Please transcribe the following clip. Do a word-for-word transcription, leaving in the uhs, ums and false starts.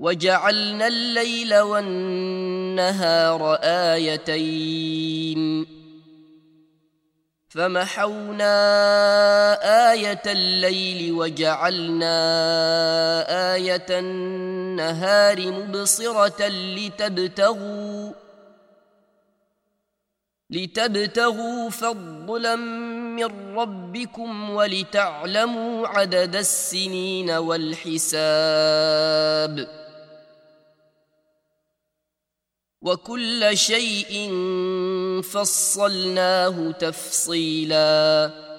وجعلنا الليل والنهار آيتين فمحونا آية الليل وجعلنا آية النهار مبصرة لتبتغوا لتبتغوا فضلا من ربكم ولتعلموا عدد السنين والحساب وكل شيء فصلناه تفصيلا